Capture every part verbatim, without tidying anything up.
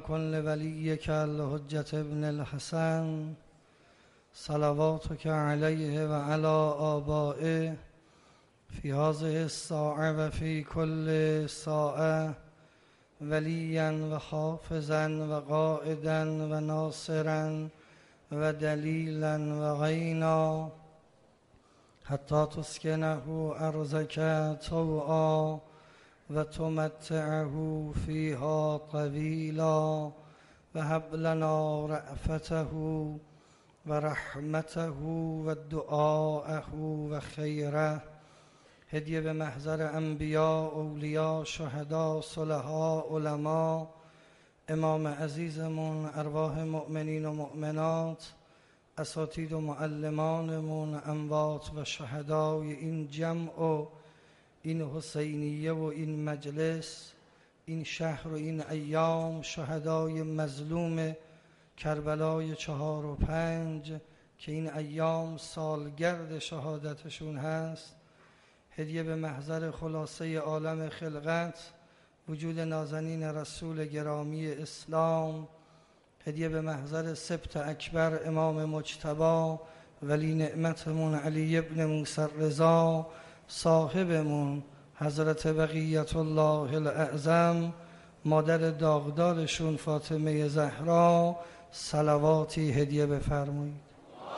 كن لوليك الحجة ابن الحسن صلواتك عليه وعلى آبائه في هذه الساعة وفي كل ساعة وليا وحافظا وقائدا وناصرا ودليلا وعينا حتى تسكنه أرضك طوعا وتمتعه فيها طويلا وهب لنا رأفته ورحمته ودعاءه وخيره. هدیه به محضر انبیاء، اولیاء، شهدا، صلحا، علما، امام عزیزمون، ارواح مؤمنین و مؤمنات، اساتید و معلمانمون، اموات و شهدای این جمع و این حسینیه و این مجلس، این شهر و این ایام، شهدای مظلوم کربلای چهار و پنج که این ایام سالگرد شهادتشون هست. هدیه به محضر خلاصه عالم خلقت، وجود نازنین رسول گرامی اسلام. هدیه به محضر سبط اکبر امام مجتبی ولی نعمتمون علی ابن موسی رضا، صاحبمون حضرت بقیت الله الاعظم، مادر داغدارشون فاطمه زهرا، صلواتی هدیه بفرمایید.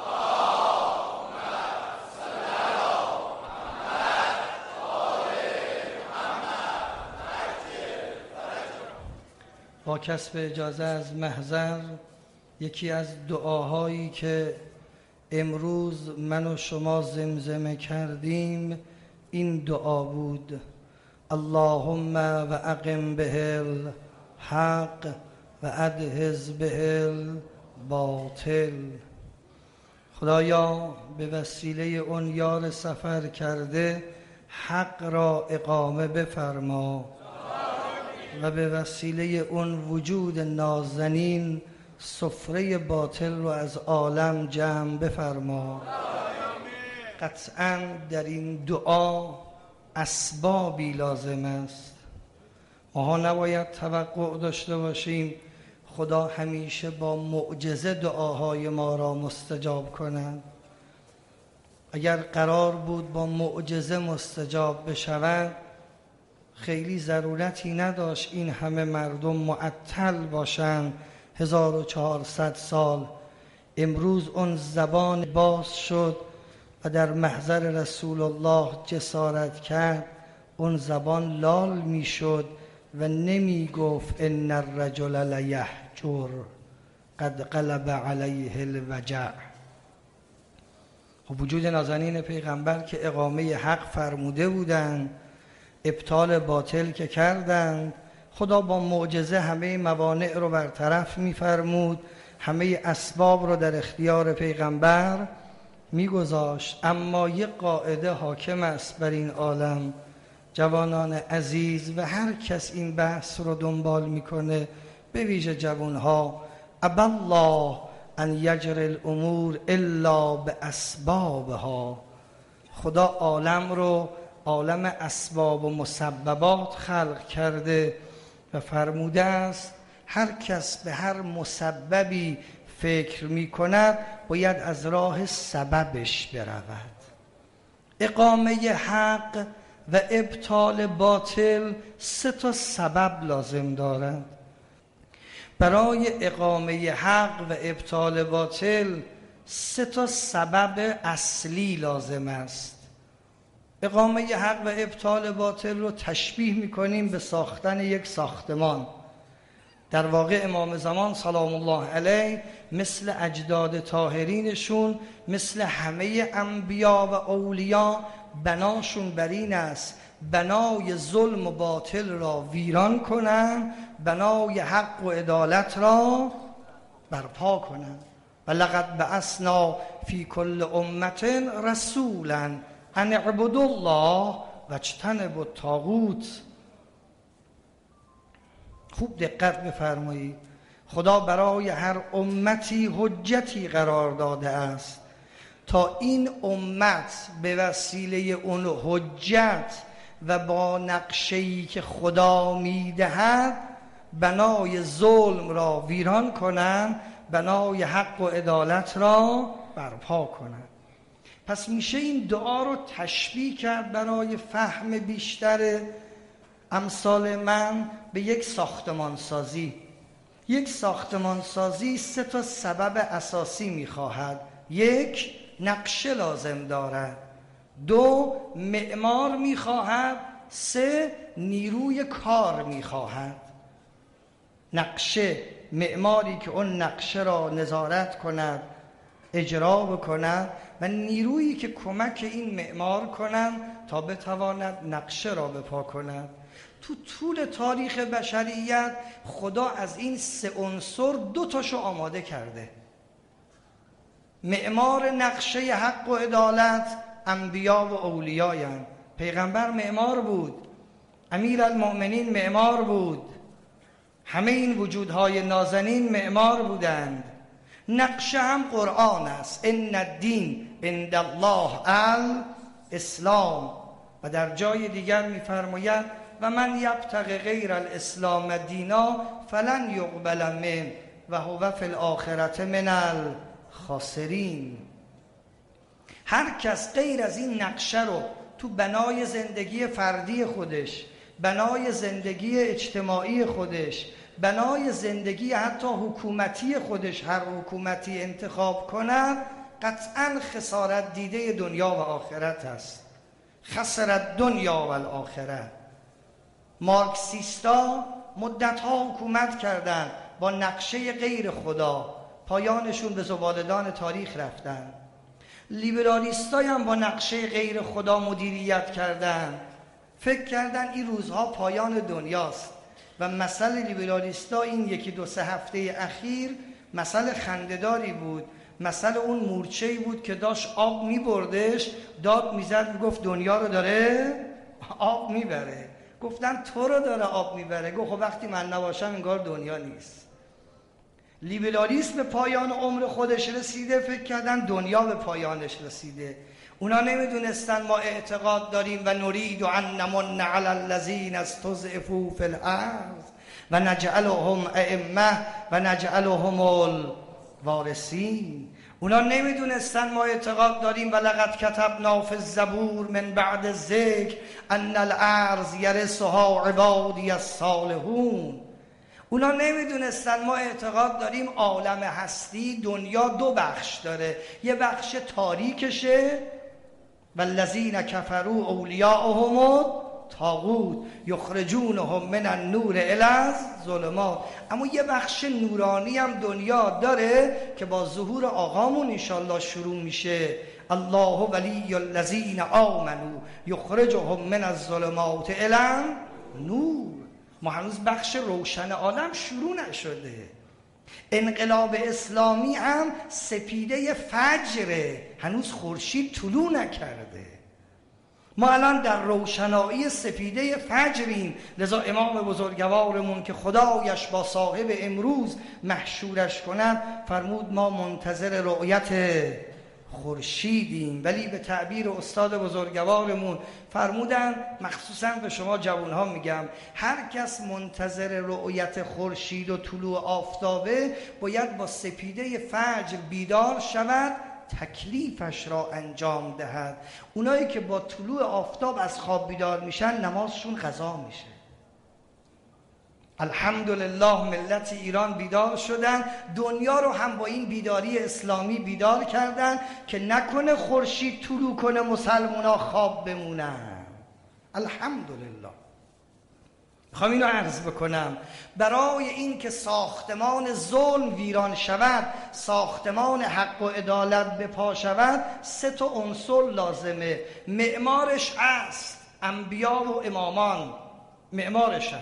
با کسب اجازه از محضر، یکی از دعاهایی که امروز من و شما زمزمه کردیم این دعا بود: اللهم و اقم به الحق و ادهز به الباطل. خدایا به وسیله اون یار سفر کرده حق را اقامه بفرما و به وسیله اون وجود نازنین سفره باطل رو از عالم جمع بفرما. قطعاً در این دعا اسبابی لازم است. ما نباید توقع داشته باشیم خدا همیشه با معجزه دعاهای ما را مستجاب کند. اگر قرار بود با معجزه مستجاب بشود، خیلی ضرورتی نداشت این همه مردم معطل باشند هزار و چهارصد سال. امروز اون زبان باز شد و در محضر رسول الله جسارت کرد، اون زبان لال می شد و نمی گفت ان الرجل لیحجر قد قلب علیه الوجع. و وجود نازنین پیغمبر که اقامه حق فرموده بودند، ابطال باطل که کردند، خدا با معجزه همه موانع رو برطرف می‌فرمود، همه اسباب رو در اختیار پیغمبر می‌گذاشت. اما یک قاعده حاکم است بر این عالم، جوانان عزیز و هر کس این بحث رو دنبال میکنه، به ویژه جوانها: ابا الله ان یجری الامور الا باسبابها. خدا عالم رو عالم اسباب و مسببات خلق کرده و فرموده است هر کس به هر مسببی فکر می کند باید از راه سببش برود. اقامه حق و ابطال باطل سه تا سبب لازم دارند. برای اقامه حق و ابطال باطل سه تا سبب اصلی لازم است. اقامه حق و ابطال باطل رو تشبیه میکنیم به ساختن یک ساختمان. در واقع امام زمان سلام الله علیه مثل اجداد طاهرینشون، مثل همه انبیا و اولیا، بناشون بر این است بنای ظلم و باطل را ویران کنن، بنای حق و عدالت را برپا کنن. و لقد بعثنا فی کل امة رسولا ان اعبدوا الله واجتنبوا الطاغوت. خوب دقت بفرمایید، خدا برای هر امتی حجتی قرار داده است تا این امت به وسیله اون حجت و با نقشه‌ای که خدا میدهد بنای ظلم را ویران کنند، بنای حق و عدالت را برپا کنند. پس میشه این دعا رو تشبیه کرد برای فهم بیشتر امثال من به یک ساختمان سازی. یک ساختمان سازی سه تا سبب اساسی میخواهد. یک، نقشه لازم دارد. دو، معمار میخواهد. سه، نیروی کار میخواهد. نقشه، معماری که اون نقشه را نظارت کند، اجرا بکند، و نیرویی که کمک این معمار کنند تا بتواند نقشه را بپا کند. تو طول تاریخ بشریت خدا از این سه عنصر دو تاشو آماده کرده. معمار نقشه حق و عدالت انبیا و اولیایند. پیغمبر معمار بود، امیرالمؤمنین معمار بود، همه این وجودهای نازنین معمار بودند. نقشه هم قرآن است. ان الدین عند الله الاسلام. و در جای دیگر می‌فرماید و من یبتغی غیر الاسلام دینا فلن یقبل منه و هو فی الاخرة من الخاسرین. هر کس غیر از این نقشه رو تو بنای زندگی فردی خودش، بنای زندگی اجتماعی خودش، بنای زندگی حتی حکومتی خودش، هر حکومتی انتخاب کند، قطعاً خسارت دیده دنیا و آخرت است. خسرت دنیا و الاخره. مارکسیستا مدتها حکومت کردند با نقشه غیر خدا، پایانشون به زبالدان تاریخ رفتن. لیبرالیستای هم با نقشه غیر خدا مدیریت کردند، فکر کردن این روزها پایان دنیاست. و مثل لیبرالیستا این یکی دو سه هفته اخیر مثل خنده‌داری بود. مثل اون مورچه‌ای بود که داشت آب می‌بردش، داد می‌زد میگفت دنیا رو داره آب میبره. گفتن تو رو داره آب میبره. گفت خب وقتی من نباشم انگار دنیا نیست. لیبرالیسم به پایان عمر خودش رسیده، فکر کردن دنیا به پایانش رسیده. اونا نمیدونستن ما اعتقاد داریم و نرید ان نمن علی الذین استضعفوا فی الارض و نجعلهم ائمه و نجعلهم الوارثین. اونا نمیدونستن ما اعتقاد داریم و لقد کتبنا فی الزبور من بعد الذکر ان الارض یرثها عبادی الصالحون. اونا نمیدونستن ما اعتقاد داریم عالم هستی، دنیا دو بخش داره. یه بخش تاریکشه والذین کفروا اولیاءهم الطاغوت یخرجونهم من النور الی الظلمات. اما یه بخش نورانی هم دنیا داره که با ظهور آقامون انشالله شروع میشه. الله ولی الذین آمنوا یخرجهم من الظلمات الی النور. ما هنوز بخش روشن عالم شروع نشده. انقلاب اسلامی هم سپیده فجره، هنوز خورشید طلوع نکرده. ما الان در روشنایی سپیده فجریم. لذا امام بزرگوارمون که خدایش با صاحب امروز محشورش کند فرمود ما منتظر رؤیت خورشیدیم. ولی به تعبیر استاد بزرگوارمون فرمودن، مخصوصا به شما جوانها میگم، هر کس منتظر رؤیت خورشید و طلوع آفتابه باید با سپیده فجر بیدار شود، تکلیفش را انجام دهد. اونایی که با طلوع آفتاب از خواب بیدار میشن نمازشون قضا میشه. الحمدلله ملت ایران بیدار شدن، دنیا رو هم با این بیداری اسلامی بیدار کردن که نکنه خورشید طلوع کنه مسلمونا خواب بمونن. الحمدلله. میخوام اینو عرض بکنم، برای این که ساختمان ظلم ویران شود، ساختمان حق و عدالت بپا شود، سه تا عنصر لازمه. معمارش است انبیا و امامان، معمارشن.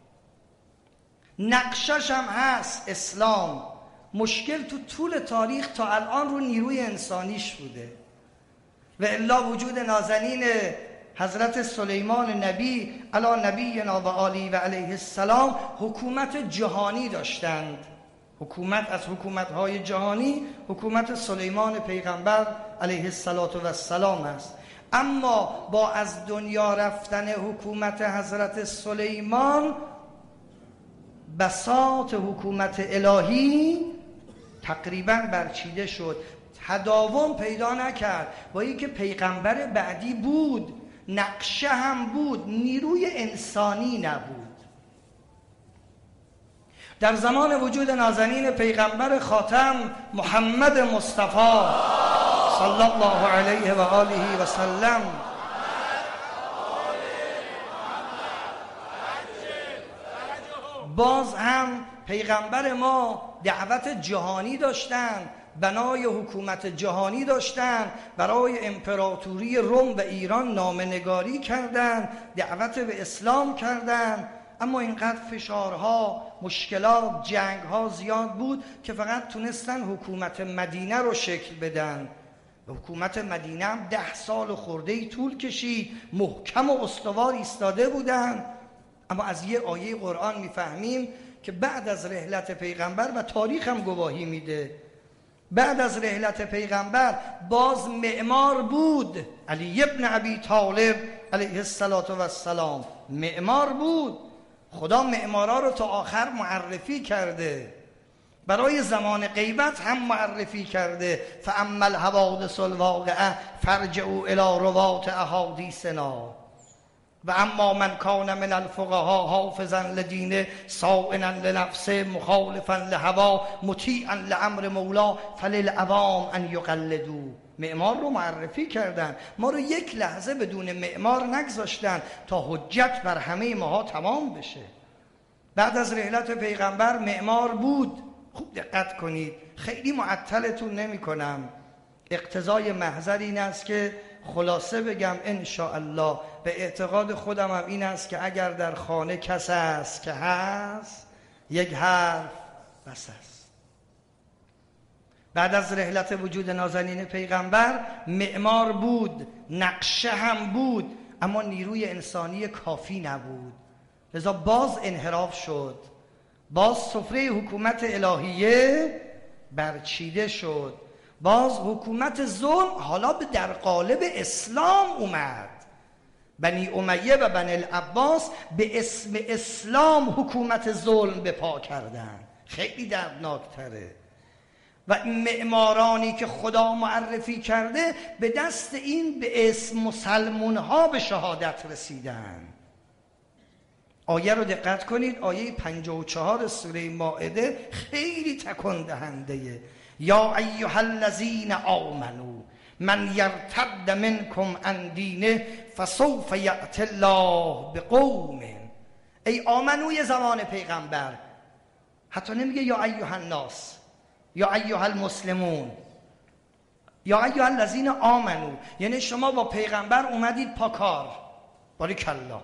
نقشش هم هست اسلام. مشکل تو طول تاریخ تا الان رو نیروی انسانیش بوده. و الا وجود نازنین حضرت سلیمان نبی علی نبینا و آله و علیه السلام حکومت جهانی داشتند. حکومت از حکومت‌های جهانی حکومت سلیمان پیغمبر علیه السلام است. اما با از دنیا رفتن حکومت حضرت سلیمان بساط حکومت الهی تقریبا برچیده شد، تداوم پیدا نکرد. با اینکه پیغمبر بعدی بود، نقشه هم بود، نیروی انسانی نبود. در زمان وجود نازنین پیغمبر خاتم محمد مصطفی صلی الله علیه و آله و سلم، باز هم پیغمبر ما دعوت جهانی داشتن، بنای حکومت جهانی داشتن، برای امپراتوری روم و ایران نامه‌نگاری کردند، دعوت به اسلام کردند. اما اینقدر فشارها، مشکلات، جنگها زیاد بود که فقط تونستن حکومت مدینه رو شکل بدن. حکومت مدینه هم ده سال خرده‌ای طول کشید، محکم و استوار ایستاده بودن. اما از یه آیه قرآن میفهمیم که بعد از رحلت پیغمبر، و تاریخ هم گواهی میده، بعد از رحلت پیغمبر باز معمار بود. علی ابن ابی طالب علیه السلام معمار بود. خدا معمارا رو تا آخر معرفی کرده، برای زمان غیبت هم معرفی کرده. فاما الحوادث الواقعه فرجعوا الی روات احادیثنا و اما من کان من الفقهاء حافظا لدینه صائنا لنفسه مخالفا لهوا مطیعا لامر مولا فللعوام ان یقلدوا. معمار رو معرفی کردن، ما رو یک لحظه بدون معمار نگذاشتن تا حجت بر همه ماها تمام بشه. بعد از رحلت پیغمبر معمار بود. خوب دقت کنید، خیلی معطلتون نمی کنم. اقتضای محضر این است که خلاصه بگم ان شاء الله. به اعتقاد خودم هم این است که اگر در خانه کس است که هست، یک حرف بس است. بعد از رحلت وجود نازنین پیغمبر معمار بود، نقشه هم بود، اما نیروی انسانی کافی نبود. لذا باز انحراف شد، باز سفره حکومت الهیه برچیده شد، باز حکومت ظلم حالا به در قالب اسلام اومد. بنی امیه و بنی العباس به اسم اسلام حکومت ظلم به پا کردن. خیلی دردناکتره. و این معمارانی که خدا معرفی کرده به دست این به اسم مسلمون ها به شهادت رسیدن. آیه رو دقت کنید، آیه پنجاه و چهار سوره مائده خیلی تکان دهنده. یا ایها الذین آمنوا من یرتد منکم عن دینه فسوف یأتی الله بقوم. ای آمنوی زمان پیغمبر، حتی نمیگه یا ایها الناس، یا ایها المسلمون، یا ایها الذین آمنو، یعنی شما با پیغمبر اومدید پاکار. باریکالله.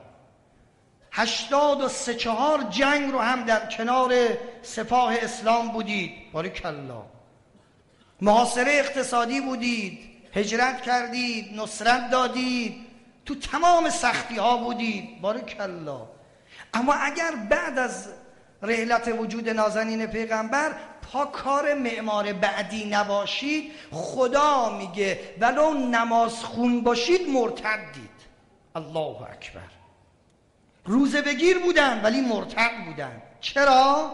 هشتاد و سه چهار جنگ رو هم در کنار سپاه اسلام بودید. باریکالله. محاصره اقتصادی بودید، هجرت کردید، نصرت دادید، تو تمام سختی ها بودید. باریکالله. اما اگر بعد از رحلت وجود نازنین پیغمبر پاکار معمار بعدی نباشید، خدا میگه ولو نماز خون باشید مرتدید. الله اکبر. روزه بگیر بودن ولی مرتد بودن. چرا؟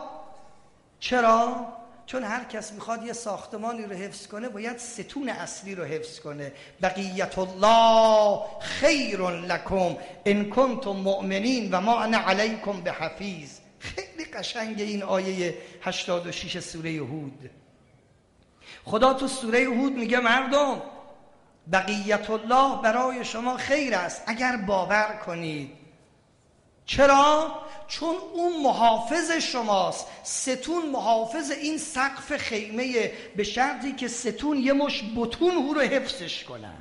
چرا؟ چون هر کس میخواد یه ساختمانی رو حفظ کنه باید ستون اصلی رو حفظ کنه. بقیت الله خیر لکم ان کنتم مؤمنین و ما انا علیکم بحفیظ. خیلی قشنگه این آیه هشتاد و شش سوره هود. خدا تو سوره هود میگه مردم بقیت الله برای شما خیر است اگر باور کنید. چرا؟ چون اون محافظ شماست. ستون محافظ این سقف خیمه، به شرطی که ستون یه مش بتون او رو حفظش کنن.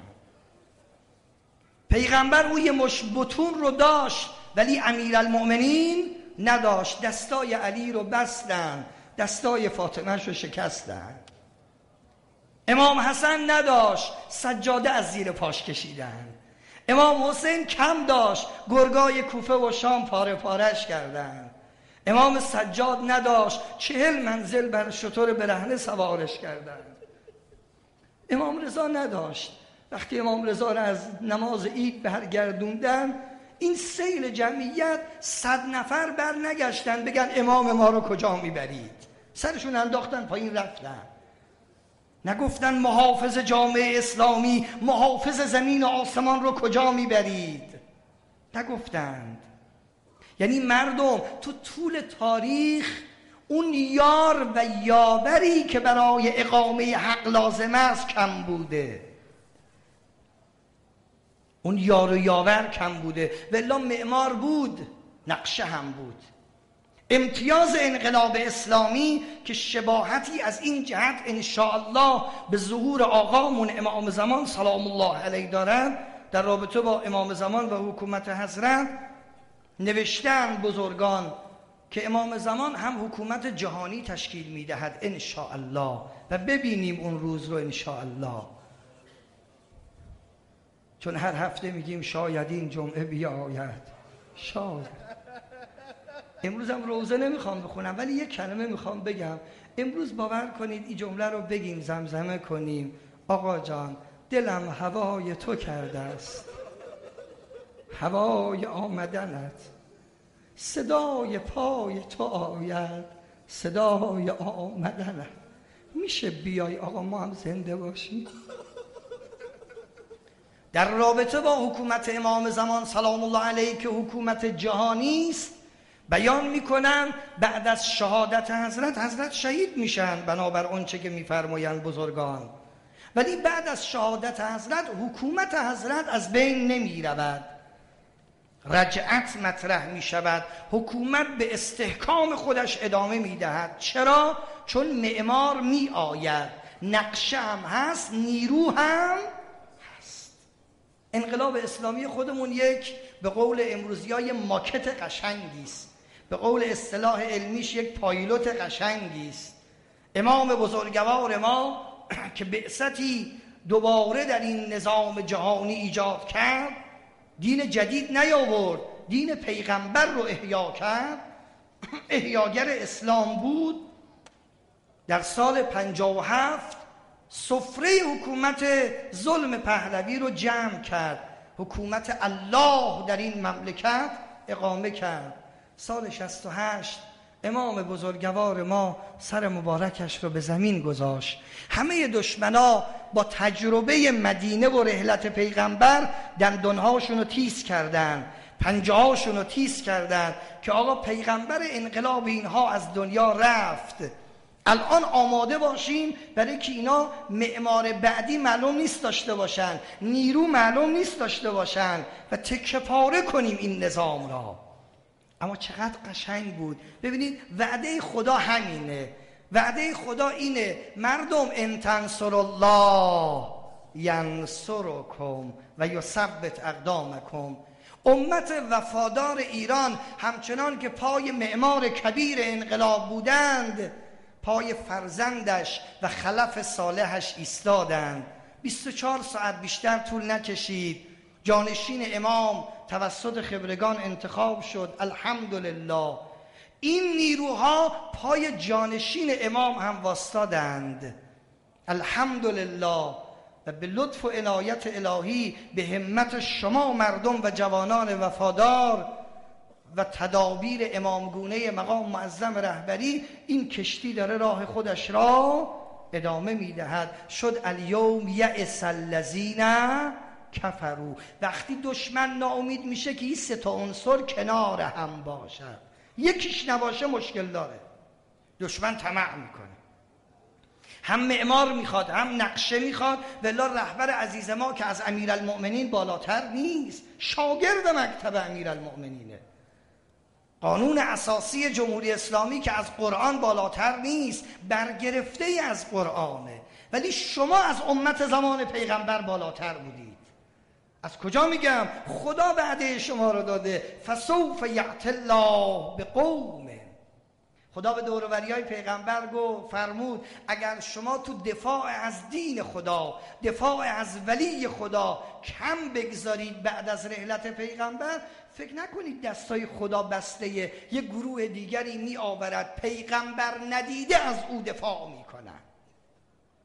پیغمبر او یه مش بتون رو داشت ولی امیرالمؤمنین نداشت. دستای علی رو بستن، دستای فاطمه رو شکستن. امام حسن نداشت، سجاده از زیر پاش کشیدن. امام حسین کم داشت، گرگای کوفه و شام پاره پارش کردن. امام سجاد نداشت، چهل منزل بر شتر برهنه سوارش کردن. امام رضا نداشت، وقتی امام رضا را از نماز عید برگردوندن این سیل جمعیت صد نفر بر نگشتن بگن امام ما رو کجا میبرید، سرشون انداختن پایین رفتن. نگفتن محافظ جامعه اسلامی، محافظ زمین و آسمان رو کجا میبرید، نگفتند. یعنی مردم تو طول تاریخ اون یار و یاوری که برای اقامه حق لازم است کم بوده، اون یار و یاور کم بوده. والله معمار بود، نقشه هم بود. امتیاز انقلاب اسلامی که شباهتی از این جهت انشاءالله به ظهور آقامون امام زمان سلام الله علیه دارد، در رابطه با امام زمان و حکومت حضرت نوشتن بزرگان که امام زمان هم حکومت جهانی تشکیل میدهد انشاءالله، و ببینیم اون روز رو انشاءالله. چون هر هفته میگیم شاید این جمعه بیاید، شاید. امروز هم روزه نمیخوام بخونم ولی یک کلمه میخوام بگم. امروز باور کنید این جمله رو بگیم، زمزمه کنیم: آقا جان دلم هوای تو کرده است، هوای آمدنت، صدای پای تو آید، صدای آمدنت. میشه بیای آقا ما هم زنده باشیم؟ در رابطه با حکومت امام زمان سلام الله علیه که حکومت جهانی است، بیان میکنن بعد از شهادت حضرت، حضرت شهید میشن بنابر آنچه که میفرمایند بزرگان، ولی بعد از شهادت حضرت حکومت حضرت از بین نمیرود، رجعت مطرح میشود، حکومت به استحکام خودش ادامه میدهد. چرا؟ چون معمار می آید، نقشه هم هست، نیرو هم هست. انقلاب اسلامی خودمون یک به قول امروزیای ماکت قشنگی است، به قول اصطلاح علمیش یک پایلوت قشنگی است. امام بزرگوار ما که بعثتی دوباره در این نظام جهانی ایجاد کرد، دین جدید نیاورد، دین پیغمبر رو احیا کرد، احیاگر اسلام بود. در سال پنجاه و هفت سفره حکومت ظلم پهلوی رو جمع کرد، حکومت الله در این مملکت اقامه کرد. سال شصت و هشت امام بزرگوار ما سر مبارکش رو به زمین گذاشت. همه دشمنا با تجربه مدینه و رحلت پیغمبر دندانهاشون رو تیز کردن، پنجهاشون رو تیز کردن که آقا پیغمبر انقلاب اینها از دنیا رفت، الان آماده باشیم برای که اینا معمار بعدی معلوم نیست داشته باشن، نیرو معلوم نیست داشته باشن و تکه پاره کنیم این نظام را. اما چقدر قشنگ بود. ببینید وعده خدا همینه، وعده خدا اینه: مردم ان تنصروا الله ینصرکم و یثبت اقدامکم. امت وفادار ایران همچنان که پای معمار کبیر انقلاب بودند، پای فرزندش و خلف صالحش ایستادند. بیست و چهار ساعت بیشتر طول نکشید، جانشین امام توسط خبرگان انتخاب شد. الحمدلله این نیروها پای جانشین امام هم واسطادند. الحمدلله. و به لطف و عنایت الهی به همت شما مردم و جوانان وفادار و تدابیر امامگونه مقام معظم رهبری، این کشتی داره راه خودش را ادامه میدهد. شد الیوم یئس الذین کفروا. وقتی دشمن ناامید میشه که این سه تا عنصر کنار هم باشد، یکیش نباشه مشکل داره. دشمن طمع میکنه، هم معمار میخواد هم نقشه میخواد. والله رهبر عزیز ما که از امیرالمؤمنین بالاتر نیست، شاگرد مکتب امیرالمؤمنینه. قانون اساسی جمهوری اسلامی که از قرآن بالاتر نیست، برگرفته ای از قرآنه. ولی شما از امت زمان پیغمبر بالاتر بودید. از کجا میگم؟ خدا وعده شما رو داده: فسوف یأتی الله بقوم. خدا به دور و بریای پیغمبر گفت، فرمود اگر شما تو دفاع از دین خدا، دفاع از ولی خدا کم بگذارید بعد از رحلت پیغمبر، فکر نکنید دستای خدا بسته یه گروه دیگری می آورد پیغمبر ندیده از او دفاع می کنن،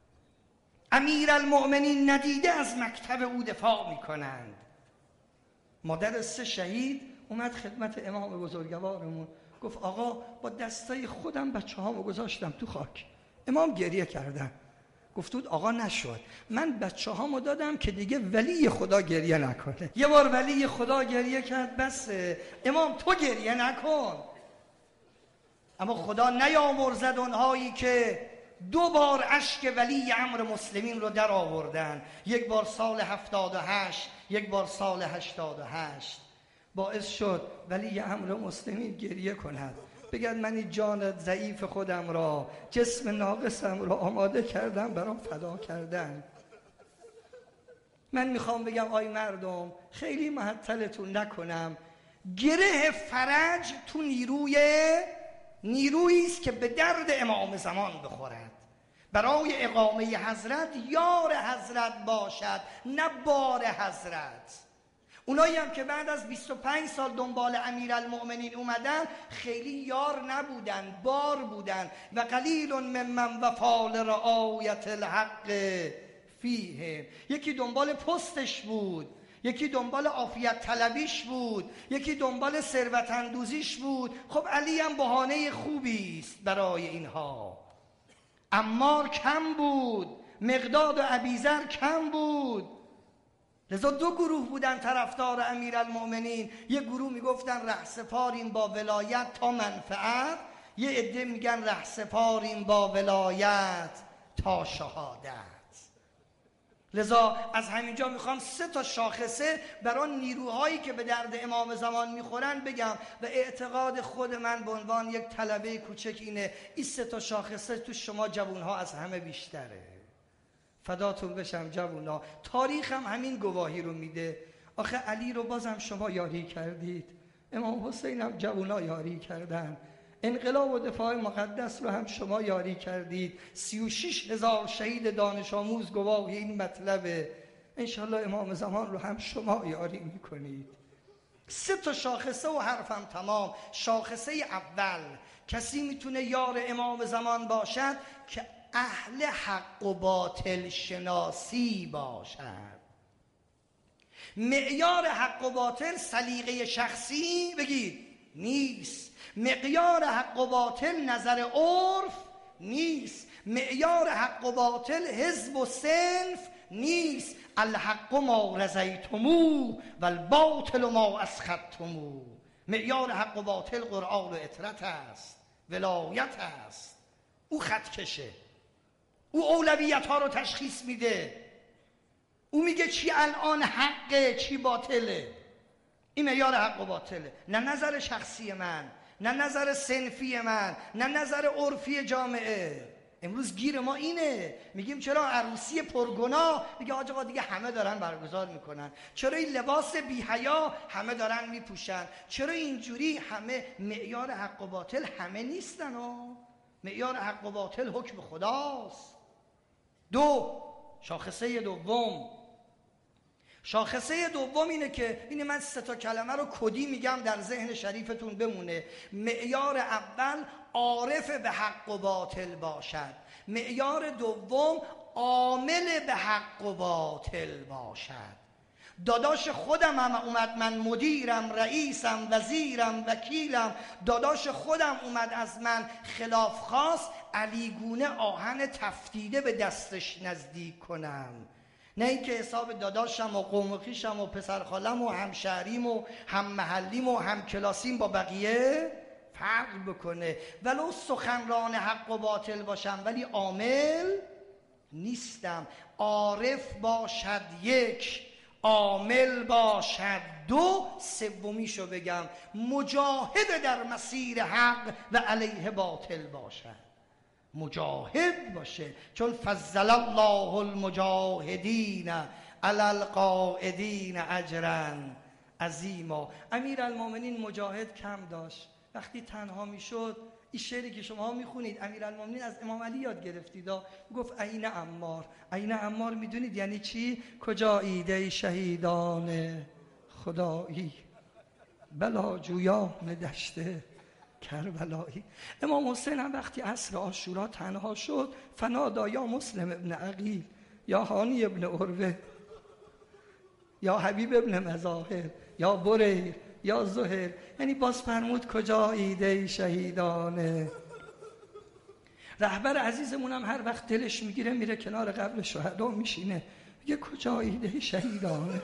امیرالمؤمنین ندیده از مکتب او دفاع می کنند. مادر سه شهید اومد خدمت امام بزرگوارمون، گفت آقا با دستای خودم بچه هامو گذاشتم تو خاک. امام گریه کردن. گفتود آقا نشد، من بچه هامو دادم که دیگه ولی خدا گریه نکنه. یه بار ولی خدا گریه کرد بسه، امام تو گریه نکن. اما خدا نیامرزد اونهایی که دو بار اشک ولی امر مسلمین رو در آوردن، یک بار سال هفتاد و هشت، یک بار سال هشتاد و هشت. باعث شد ولی امر مسلمین گریه کند، بگد من این جان ضعیف خودم را، جسم ناقصم را آماده کردم برام فدا کردن. من میخوام بگم آی مردم، خیلی معطلتون نکنم، گره فرج تو نیروی نیرویی است که به درد امام زمان بخورد، برای اقامه حضرت یار حضرت باشد نه بار حضرت. اونایی هم که بعد از بیست و پنج سال دنبال امیرالمؤمنین اومدن خیلی یار نبودن، بار بودن. و قلیل ممن وفا لرعایت الحق فیه. یکی دنبال پستش بود، یکی دنبال عافیت طلبیش بود، یکی دنبال ثروت اندوزیش بود. خب علی هم بهانه خوبی است برای اینها. عمار کم بود، مقداد و ابیذر کم بود. لذا دو گروه بودن طرفدار امیرالمؤمنین، یک گروه میگفتن رهسپاریم با ولایت تا منفعت، یه عده میگن رهسپاریم با ولایت تا شهادت. لذا از همینجا میخوام سه تا شاخصه برای نیروهایی که به درد امام زمان میخورن بگم و اعتقاد خود من به عنوان یک طلبه کوچک اینه، این سه تا شاخصه تو شما جوانها از همه بیشتره. فداتون بشم جوونا، تاریخ هم همین گواهی رو میده. آخه علی رو بازم شما یاری کردید، امام حسین هم جوونا یاری کردن، انقلاب و دفاع مقدس رو هم شما یاری کردید. سی و شش هزار شهید دانش آموز گواهی این مطلبه. انشالله امام زمان رو هم شما یاری میکنید. سه تا شاخصه و حرفم تمام. شاخصه اول، کسی میتونه یار امام زمان باشد که اهل حق و باطل شناسی باشد. معیار حق و باطل سلیقه شخصی بگید نیست، معیار حق و باطل نظر عرف نیست، معیار حق و باطل حزب و صنف نیست. الحق ما رضیتموه و الباطل ما اسخطتموه. معیار حق و باطل قرآن و اطرت است، ولایت است. او خط کشه، او اولویت ها رو تشخیص میده، او میگه چی الان حقه چی باطله. این معیار حق و باطله، نه نظر شخصی من، نه نظر صنفی من، نه نظر عرفی جامعه. امروز گیر ما اینه، میگیم چرا عروسی پرگناه، میگه آج آقا دیگه همه دارن برگزار میکنن، چرا این لباس بی حیا همه دارن میپوشن، چرا اینجوری همه. معیار حق و باطل همه نیستن ها، معیار حق و باطل حکم خداست. دو، شاخصه دوم، شاخصه دوم اینه که اینه، من سه تا کلمه رو کدی میگم در ذهن شریفتون بمونه. معیار اول عارف به حق و باطل باشد، معیار دوم عامل به حق و باطل باشد. داداش خودم هم اومد، من مدیرم، رئیسم، وزیرم، وکیلم، داداش خودم اومد از من خلاف خواست، علیگونه آهن تفتیده به دستش نزدیک کنم، نه اینکه حساب داداشم و قوم و خویشم و پسرخالم و همشهریم و هم محلیم و هم کلاسیم با بقیه فرق بکنه. ولو سخنران حق و باطل باشم ولی عامل نیستم. عارف باشد یک، عامل باشد دو، سومیشو بگم مجاهد در مسیر حق و علیه باطل باشد. مجاهد باشه، چون فضل الله المجاهدین علی القاعدین اجرا عظیما. امیرالمومنین مجاهد کم داشت، وقتی تنها میشد این شعری که شما میخونید امیرالمومنین از امام علی یاد گرفتید، گفت عین عمار. عین عمار میدونید یعنی چی؟ کجایید ای شهیدان خدایی، بلا جویان دشته کربلایی. امام حسین هم وقتی عصر عاشورا تنها شد، فنادا یا مسلم ابن عقیل، یا هانی ابن عروه، یا حبیب ابن مظاهر، یا بریر یا زهر. یعنی باز فرمود کجا ایده شهیدانه. رهبر عزیزمون هم هر وقت دلش میگیره میره کنار قبر شهدا میشینه میگه کجا ایده شهیدانه.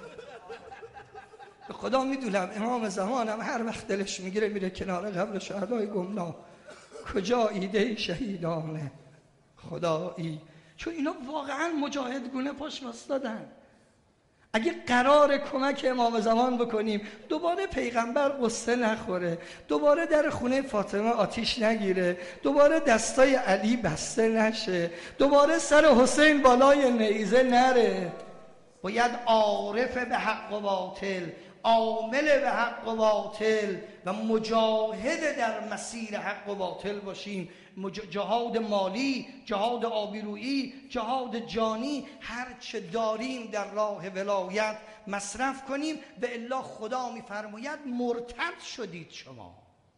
به خدا میدونم امام زمانم هر وقت دلش میگیره میره کنار قبر شهدای گمنام کجا ایده شهیدانه خدایی. چون اینا واقعا مجاهدگونه پشت واسطادن. اگه قرار کمک امام زمان بکنیم دوباره پیغمبر قصه نخوره، دوباره در خونه فاطمه آتیش نگیره، دوباره دستای علی بسته نشه، دوباره سر حسین بالای نیزه نره، باید عارف به حق و باطل، عامل به حق و باطل و مجاهد در مسیر حق و باطل باشیم. جهاد مالی، جهاد آبرویی، جهاد جانی، هر چه داریم در راه ولایت مصرف کنیم. و الا خدا میفرماید مرتد شدید شما.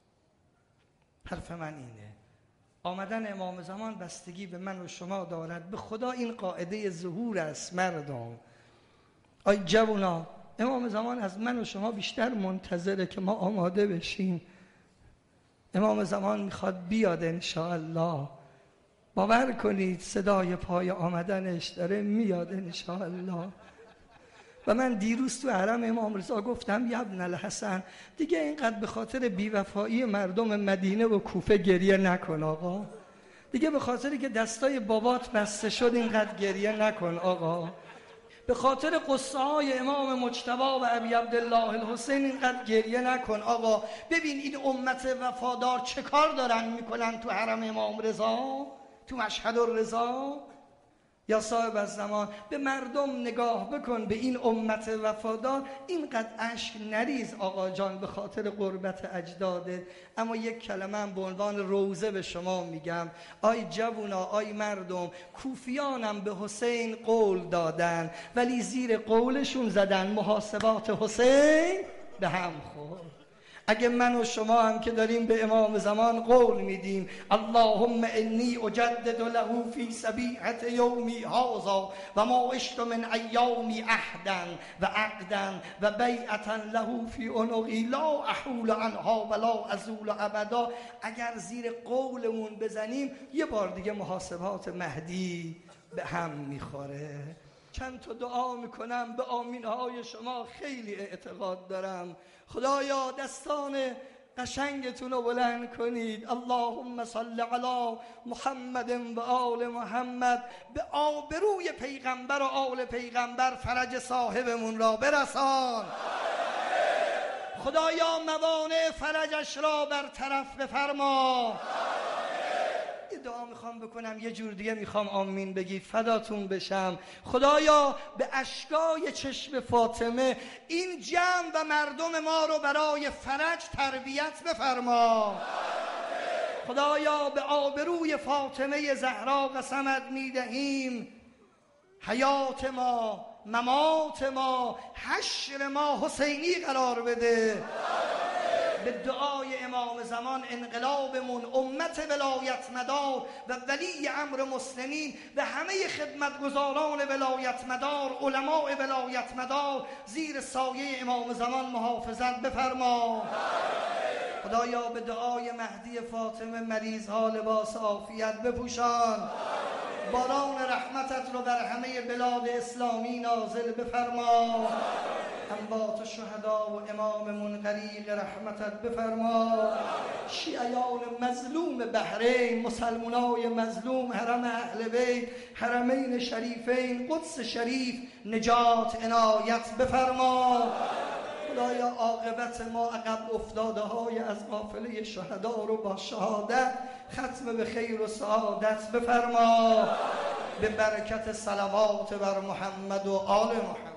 حرف من اینه. آمدن امام زمان بستگی به من و شما دارد. به خدا این قاعده ظهور است مردم. آی جوونا، امام زمان از من و شما بیشتر منتظره که ما آماده بشیم. امام زمان میخواد بیاد انشاءالله. باور کنید صدای پای آمدنش داره میاد انشاءالله. و من دیروز تو حرم امام رضا گفتم یا ابن الحسن دیگه اینقدر به خاطر بیوفایی مردم مدینه و کوفه گریه نکن آقا. دیگه به خاطری که دستای بابات بسته شد اینقدر گریه نکن آقا. به خاطر قصه های امام مجتبی و ابی عبدالله الحسین اینقدر گریه نکن آقا. ببین این امت وفادار چه کار دارن میکنن تو حرم امام رضا، تو مشهد الرضا. یا صاحب الزمان به مردم نگاه بکن، به این امت وفادار اینقدر اشک نریز آقا جان به خاطر قربت اجدادت. اما یک کلمه هم به عنوان روزه به شما میگم. آی جوونا، آی مردم، کوفیانم به حسین قول دادن ولی زیر قولشون زدن محاسبات حسین به هم خورد. اگه من و شما هم که داریم به امام زمان قول میدیم اللهم انی اجدد له فی سبیحت یومی هذا و ما عشت من ایامی عهدا و عقدا و بیعتا له فی عنقی لا احول عنها ولا ازول ابدا، اگر زیر قولمون بزنیم یه بار دیگه محاسبات مهدی به هم میخوره. چند تا دعا میکنم، به آمینهای شما خیلی اعتقاد دارم. خدایا دستان قشنگتون رو بلند کنید. اللهم صل علی محمد و آل محمد. به آبروی پیغمبر و آل پیغمبر فرج صاحبمون را برسان. خدایا موانع فرجش را برطرف بفرما. دعا میخوام بکنم یه جور دیگه میخوام آمین بگید فداتون بشم. خدایا به اشکای چشم فاطمه این جمع و مردم ما رو برای فرج تربیت بفرما. خدایا به آبروی فاطمه زهرا قسمت میدهیم حیات ما، ممات ما، حشر ما حسینی قرار بده. به دعای امام زمان انقلابمون، امت ولایت مدار و ولی امر مسلمین و همه خدمتگزاران ولایت مدار، علماء ولایت مدار زیر سایه امام زمان محافظت بفرما. خدایا به دعای مهدی فاطمه مریض ها لباس عافیت بپوشان. باران رحمتت رو بر همه بلاد اسلامی نازل بفرما. انبات شهدا و اماممون غریق رحمتت بفرما. شیعیان مظلوم بحرین، مسلمانای مظلوم حرم اهل بیت، حرمین شریفین، قدس شریف نجات عنایت بفرما. خدایا عاقبت ما عقب افتاده های از قافله شهدا رو با شهادت ختم به خیر و سعادت بفرما. به برکت صلوات بر محمد و آل محمد.